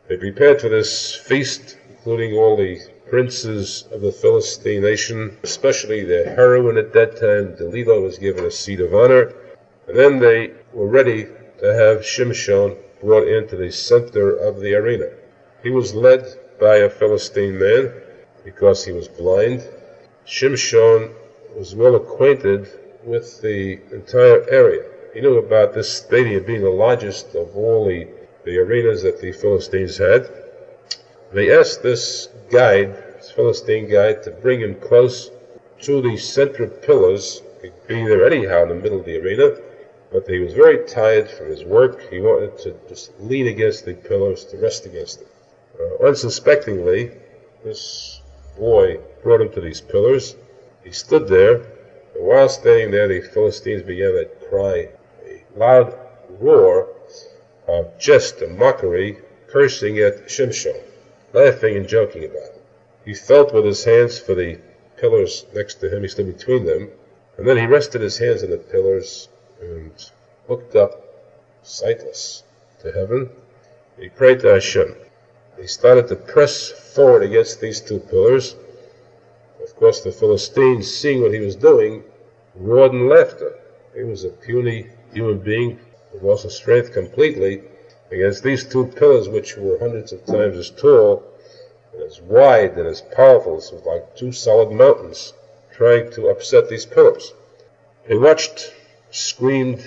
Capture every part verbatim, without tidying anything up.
They prepared for this feast, including all the princes of the Philistine nation, especially the heroine at that time, Delilah, was given a seat of honor. And then they were ready to have Shimshon brought into the center of the arena. He was led by a Philistine man because he was blind. Shimshon was well acquainted with the entire area. He knew about this stadium being the largest of all the, the arenas that the Philistines had. They asked this guide, this Philistine guide, to bring him close to the central pillars. He'd be there anyhow in the middle of the arena, but he was very tired from his work. He wanted to just lean against the pillars, to rest against them. Uh, unsuspectingly, this boy brought him to these pillars. He stood there, and while standing there, the Philistines began to cry, a loud roar of jest and mockery, cursing at Shimshon, laughing and joking about it. He felt with his hands for the pillars next to him. He stood between them, and then he rested his hands on the pillars and looked up, sightless, to heaven. He prayed to Hashem. He started to press forward against these two pillars. Of course, the Philistines, seeing what he was doing, roared in laughter. He was a puny human being who lost his strength completely against these two pillars, which were hundreds of times as tall and as wide and as powerful. It was like two solid mountains trying to upset these pillars. He watched, screamed,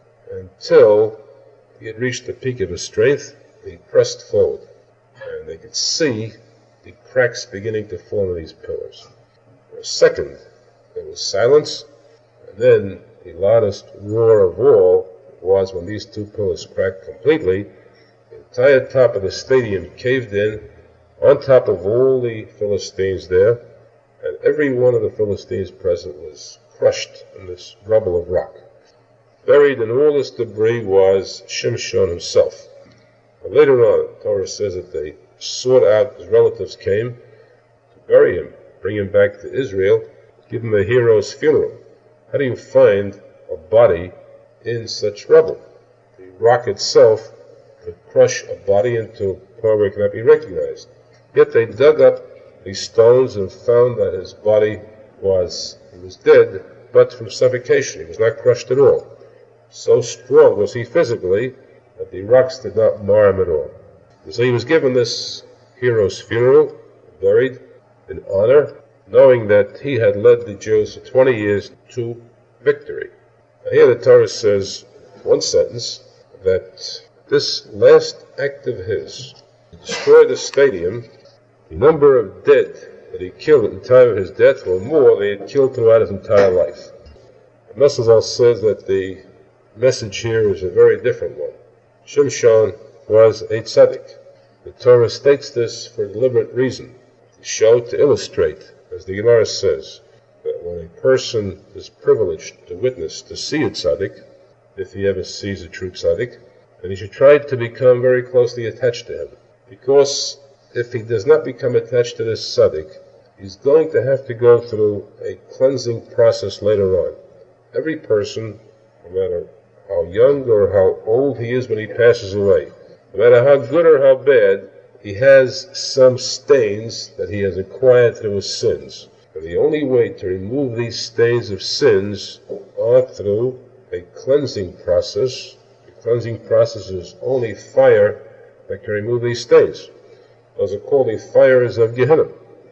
until he had reached the peak of his strength. He pressed forward, and they could see the cracks beginning to form in these pillars. For a second, there was silence, and then the loudest roar of all was when these two pillars cracked completely. The entire top of the stadium caved in, on top of all the Philistines there, and every one of the Philistines present was crushed in this rubble of rock. Buried in all this debris was Shimshon himself. But later on, the Torah says that they sought out, his relatives came to bury him, bring him back to Israel, give him a hero's funeral. How do you find a body in such rubble? The rock itself could crush a body into a point where it cannot be recognized. Yet they dug up these stones and found that his body was, he was dead, but from suffocation. He was not crushed at all. So strong was he physically that the rocks did not mar him at all. And so he was given this hero's funeral, buried in honor, knowing that he had led the Jews for twenty years to victory. Now here the Torah says, one sentence, that this last act of his to destroy the stadium, the number of dead that he killed at the time of his death were more than he had killed throughout his entire life. The Mesazal says that the message here is a very different one. Shimshon was a tzaddik. The Torah states this for a deliberate reason, to show, to illustrate, as the Gemara says, that when a person is privileged to witness, to see a tzaddik, if he ever sees a true tzaddik, then he should try to become very closely attached to him. Because if he does not become attached to this tzaddik, he's going to have to go through a cleansing process later on. Every person, no matter how young or how old he is when he passes away, no matter how good or how bad, he has some stains that he has acquired through his sins. And the only way to remove these stains of sins are through a cleansing process. The cleansing process is only fire that can remove these stains. Those are called the fires of Gehenna.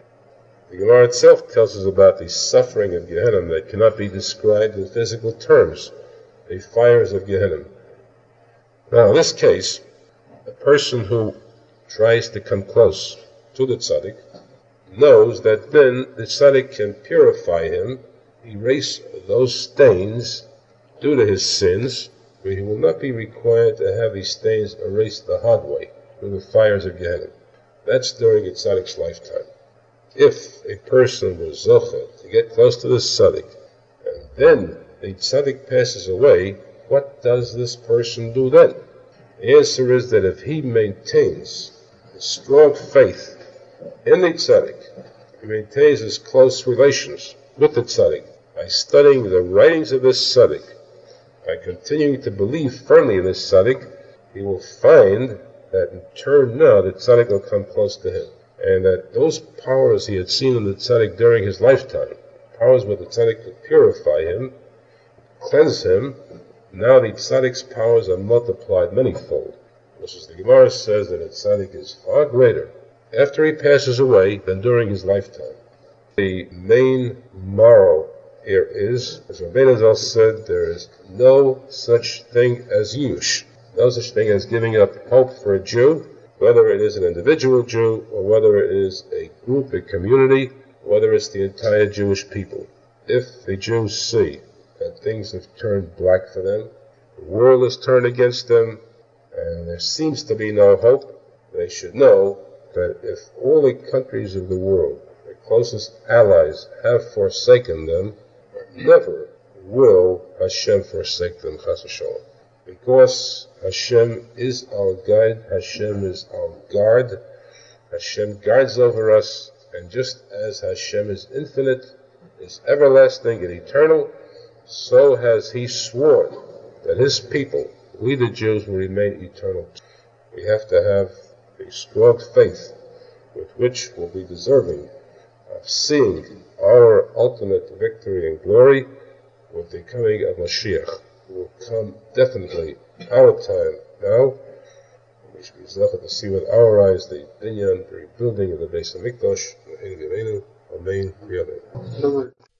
The Gemara itself tells us about the suffering of Gehenna that cannot be described in physical terms. The fires of Gehenna. Now, in this case, a person who tries to come close to the tzaddik knows that then the tzaddik can purify him, erase those stains due to his sins, where he will not be required to have these stains erased the hard way through the fires of Gehenna. That's during a tzaddik's lifetime. If a person was zocheh to get close to the tzaddik, and then the tzaddik passes away, what does this person do then? The answer is that if he maintains a strong faith in the tzaddik, he maintains his close relations with the tzaddik by studying the writings of this tzaddik, by continuing to believe firmly in this tzaddik, he will find that in turn now the tzaddik will come close to him. And that those powers he had seen in the tzaddik during his lifetime, powers where the tzaddik could purify him, cleanse him, now the tzaddik's powers are multiplied manyfold. Which is the Gemara says that a tzaddik is far greater after he passes away than during his lifetime. The main moral here is, as Rabbeinu Zal said, there is no such thing as Yush, no such thing as giving up hope for a Jew, whether it is an individual Jew or whether it is a group, a community, whether it's the entire Jewish people. If the Jews see that things have turned black for them, the world has turned against them, and there seems to be no hope, they should know that if all the countries of the world, their closest allies, have forsaken them, never will Hashem forsake them, Chas v'Shalom. Because Hashem is our guide, Hashem is our guard, Hashem guards over us, and just as Hashem is infinite, is everlasting and eternal, so has He sworn that His people, we the Jews, will remain eternal. We have to have a strong faith with which we'll be deserving of seeing our ultimate victory and glory with the coming of Mashiach. It will come definitely our time now. We should be zeichet to see with our eyes the binyan, the rebuilding of the Beis Hamikdash. Amen.